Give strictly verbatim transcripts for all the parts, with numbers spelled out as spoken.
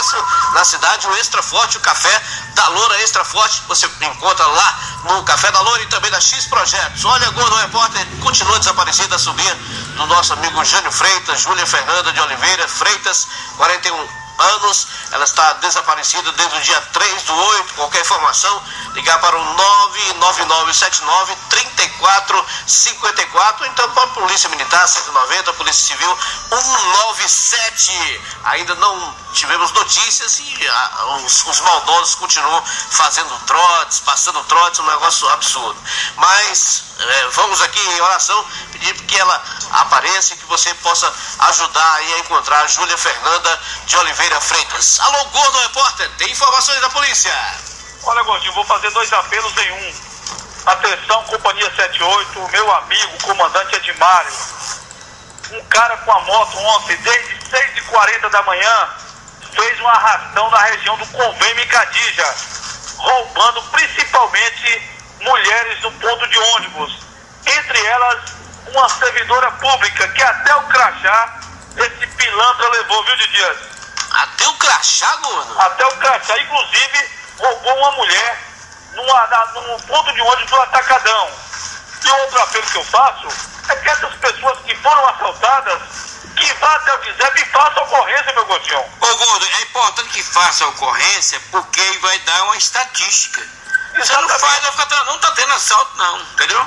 Acontece na cidade o Extra Forte, o café da Loura Extra Forte, você encontra lá no Café da Loura e também da X Projetos. Olha, Gordo Repórter continua desaparecida, a sobrinha do nosso amigo Jânio Freitas, Júlia Fernanda de Oliveira Freitas, quarenta e um anos, ela está desaparecida desde o dia três do oito. Qualquer informação, ligar para o nove nove nove sete nove três quatro cinco quatro, então para a Polícia Militar cento e noventa, Polícia Civil cento e noventa e sete. Ainda não tivemos notícias e a, os, os maldosos continuam fazendo trotes, passando trotes, um negócio absurdo. Mas é, vamos aqui em oração pedir que ela apareça e que você possa ajudar aí a encontrar a Júlia Fernanda de Oliveira Freitas. Alô, Gordo Repórter, tem informações da polícia? Olha, Gordinho, vou fazer dois apelos em um. Atenção, Companhia setenta e oito, meu amigo, comandante Edmário. Um cara com a moto ontem, desde seis e quarenta da manhã, fez um arrastão na região do Convênio em Cadija, roubando principalmente mulheres no ponto de ônibus. Entre elas, uma servidora pública, que até o crachá esse pilantra levou, viu, de Dias? Até o crachá, Gordo? Até o crachá, inclusive, roubou uma mulher numa, na, num ponto de ônibus do Atacadão. E outro apelo que eu faço é que essas pessoas que foram assaltadas, que vá até o DISEP e faça ocorrência, meu Gordinho. Ô, Gordo, é importante que faça a ocorrência, porque aí vai dar uma estatística. Você não faz, vai ficar, não tá tendo assalto não, entendeu?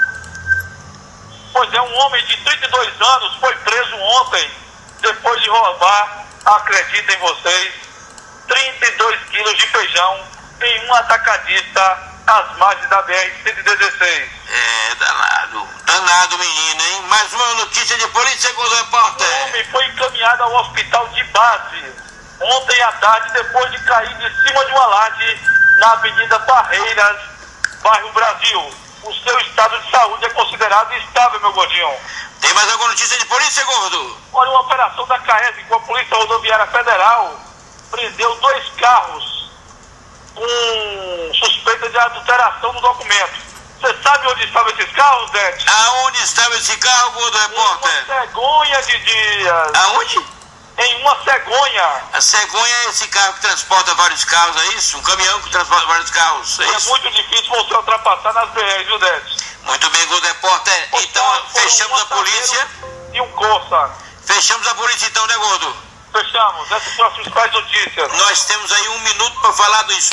Pois é, um homem de trinta e dois anos foi preso ontem, depois de roubar, acreditem vocês, trinta e dois quilos de feijão em um atacadista às margens da B R cento e dezesseis. É, danado, danado menino, hein? Mais uma notícia de polícia, Gordo Repórter. O homem foi encaminhado ao hospital de base ontem à tarde, depois de cair de cima de uma laje na Avenida Barreiras, bairro Brasil. O seu estado de saúde é considerado estável, meu Gordinho. Tem mais alguma notícia de polícia, Gordo? Olha, uma operação da CAESG com a Polícia Rodoviária Federal prendeu dois carros com suspeita de adulteração do documento. Você sabe onde estavam esses carros, Dete? Aonde estava esse carro, Gordo Repórter? Em uma cegonha de dias. Aonde? Em uma cegonha. A cegonha é esse carro que transporta vários carros, é isso? Um caminhão que transporta vários carros, é, é isso? muito difícil você ultrapassar nas B Rs, viu, Dete? Muito bem, Gordo Repórter. Então, fechamos a polícia. E um Corsa. Fechamos a polícia então, né, Gordo? Fechamos. Essas são as principais notícias. Nós temos aí um minuto para falar do